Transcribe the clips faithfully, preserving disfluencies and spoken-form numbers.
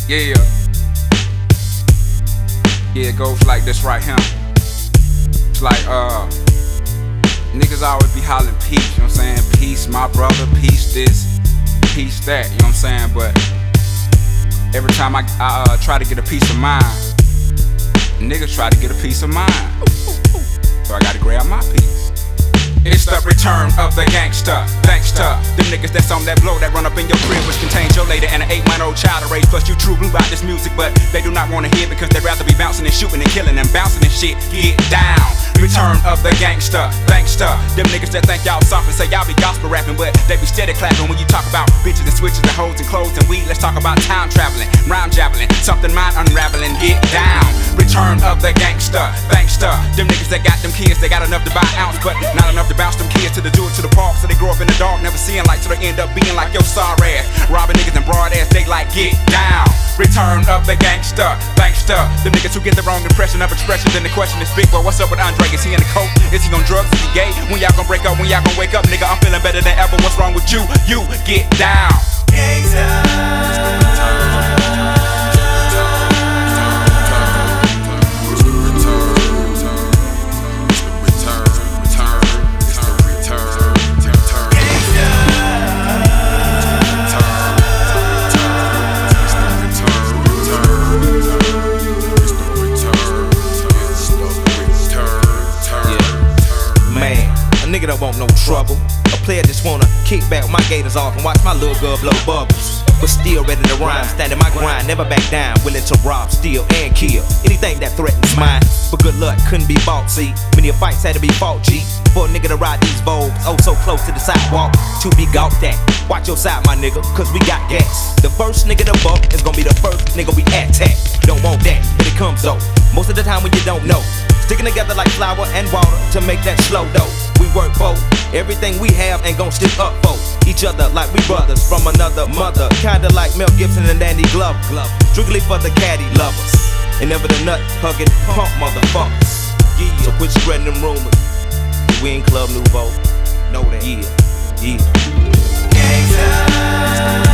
Yeah. Yeah, it goes like this right here. It's like, uh, niggas always be hollering peace, you know what I'm saying? Peace, my brother, peace this, peace that, you know what I'm saying? But every time I, I uh, try to get a piece of mind, niggas try to get a piece of mind. So I gotta grab my piece. It's the return of the gangster, thanks to them niggas that's on that blow that run up in your crib, which contains your lady and an eight-month-old child to raise. Plus you true blue about this music, but they do not wanna hear because they'd rather be bouncing and shooting and killing and bouncing and shit. Get down. Return of the gangster, thanks to them niggas that think y'all soft and say y'all be gospel rapping, but they be steady clapping when you talk about bitches and switches and hoes and clothes and weed. Let's talk about time traveling, rhyme javelin, something mind unraveling. Get down. Return of the gangster, thanks to them niggas that got them kids. They got enough to buy an ounce, but not enough to bounce them kids to the do it to the park. So they grow up in the dark, never seeing light, so they end up being like your sorry ass, robbing niggas and broad ass. They like get down. Return of the gangster, thanks to them niggas who get the wrong impression of expression. Then the question is big, boy, what's up with Andre? Is he in the coke? Is he on drugs? Is he gay? When y'all gon' break up? When y'all gon' wake up? Nigga, I'm feeling better than ever. What's wrong with you? You get down. Nigga don't want no trouble. A player just wanna kick back my gators off and watch my little girl blow bubbles. But still ready to rhyme, standing my grind, never back down, willing to rob, steal, and kill anything that threatens mine. But good luck couldn't be bought, see. Many fights had to be fought, G. For a nigga to ride these Vogues, oh so close to the sidewalk, to be gawked at. Watch your side, my nigga, cause we got gas. The first nigga to buck is gonna be the first nigga we attack. Don't want that, but it comes though. Most of the time when you don't know. Sticking together like flour and water to make that slow dough. We work both, everything we have ain't gon' stick up for each other like we brothers from another mother. Kinda like Mel Gibson and Danny Glover. Strictly for the caddy lovers, and never the nut hugging punk motherfuckers. Yeah, so quit spreading them rumors. We in Club Nouveau, know that. Yeah, yeah. Gangsta.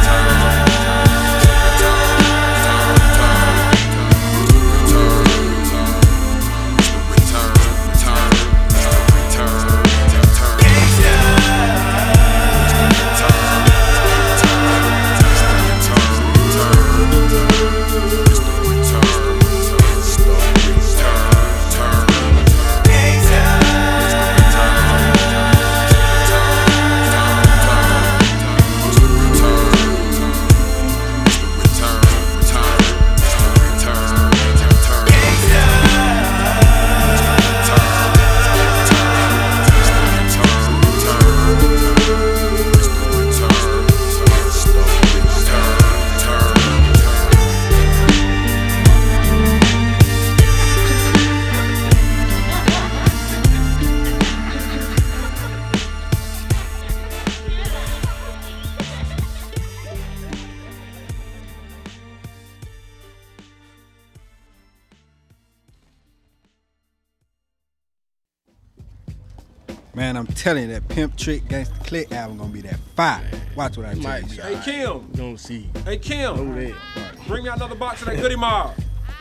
Man, I'm telling you, that Pimp Trick Gangsta Click album gonna be that fire. Watch what I tell Might you. be. son. Hey Kim, You don't see. hey Kim, Over there. bring me out another box of that Goody Mob.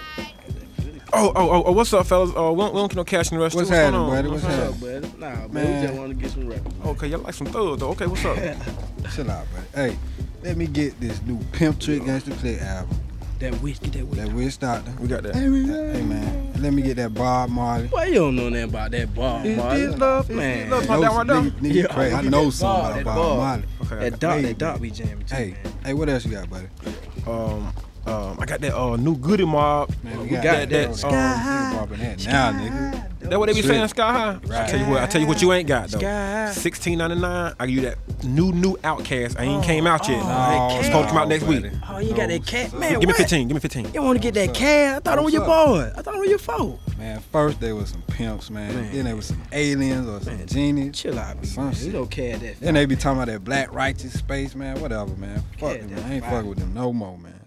Oh, oh, oh, oh, what's up, fellas? Uh, we don't, we don't get no cash in the rest. What's What's going happening, on? buddy? What's What's happening? up, buddy? Nah, man, Man. we just want to get some records. Okay, y'all like some thugs, though. Okay, what's up? Chill out, buddy. Hey, let me get this new Pimp Trick Gangsta Click album. That wish, get that wish. That Wiz Stockton. We got that. Hey, man. Let me get that Bob Marley. Why you don't know nothing about that bar, Is Marley? this love? Is Man. this love? I know That one some down? nigga- nigga Yeah, crazy. I look at know that something Bob, about that Bob Bob. Marley. Okay. That dot, Hey, that dot be jamming too, Hey, man. hey, what else you got, buddy? Um, um, I got that uh new Goody Mob. Man, we got that, that, Um, Sky nigga popping that now, nigga. That what they be Shit. saying, Sky High? I tell you what, I tell you what you ain't got though. Sky. Sixteen ninety nine. I give you that new new Outcast. I ain't came out yet. Oh, it's supposed to come out next week. buddy. Oh, you got that cat, man. Give me what? fifteen. Give me fifteen. You want to get that What's up? cat? I thought it was your What's boy. I thought it was your fault. Man, first there was some pimps, man. Man. Then there was some aliens or some Man, genies. Chill out, Some man. shit. You don't care that. Then they be talking about that black righteous space, man. Whatever, man. Fuck Yeah, them, that man. I ain't fire. fucking with them no more, man.